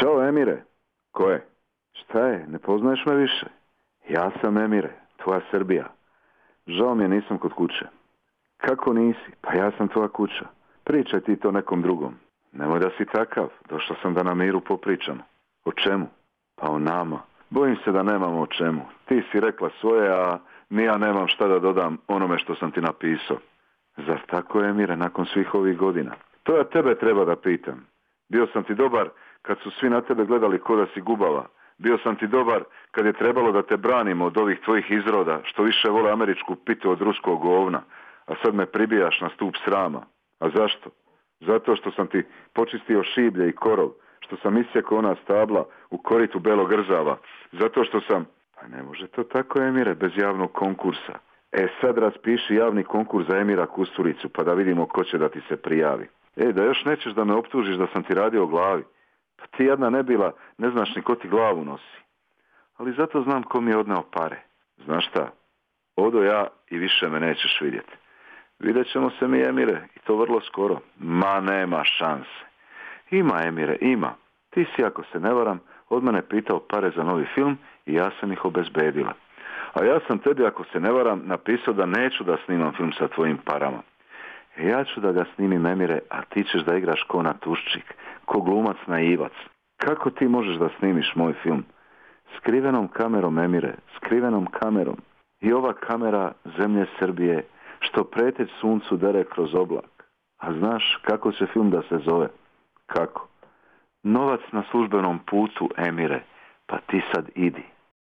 Ćao, Emire. Ko je? Šta je, ne poznaješ me više? Ja sam Emire, tvoja Srbija. Žao mi je, nisam kod kuće. Kako nisi? Pa ja sam tvoja kuća. Pričaj ti to nekom drugom. Nemoj da si takav, došao sam da na miru popričam. O čemu? Pa o nama. Bojim se da nemamo o čemu. Ti si rekla svoje, a ni ja nemam šta da dodam onome što sam ti napisao. Zar tako je, Emire, nakon svih ovih godina? To ja tebe treba da pitam. Bio sam ti dobar kad su svi na tebe gledali ko da si gubava. Bio sam ti dobar kad je trebalo da te branimo od ovih tvojih izroda što više vole američku pitu od ruskog govna, a sad me pribijaš na stup srama. A zašto? Zato što sam ti počistio šiblje i korov, što sam isjekao ona stabla u koritu belog rzava, zato što sam... Pa ne može to tako, Emire, bez javnog konkursa. Sad raspiši javni konkurs za Emira Kusturicu, pa da vidimo ko će da ti se prijavi. Da još nećeš da me optužiš da sam ti radio o glavi. Pa ti jedna ne bila, ne znaš ni ko ti glavu nosi. Ali zato znam ko mi je odneo pare. Znaš šta? Odo ja i više me nećeš vidjeti. Vidjet ćemo se mi, Emire, i to vrlo skoro. Ma nema šanse. Ima, Emire, ima. Ti si, ako se ne varam, od mene pitao pare za novi film i ja sam ih obezbedila. A ja sam tebi, ako se ne varam, napisao da neću da snimam film sa tvojim parama. Ja ću da ga snimim, Emire, a ti ćeš da igraš ko Natuščik, ko glumac naivac. Kako ti možeš da snimiš moj film? Skrivenom kamerom, Emire, skrivenom kamerom. I ova kamera zemlje Srbije, što preteć suncu dere kroz oblak. A znaš kako će film da se zove? Kako? Novac na službenom putu, Emire, pa ti sad idi.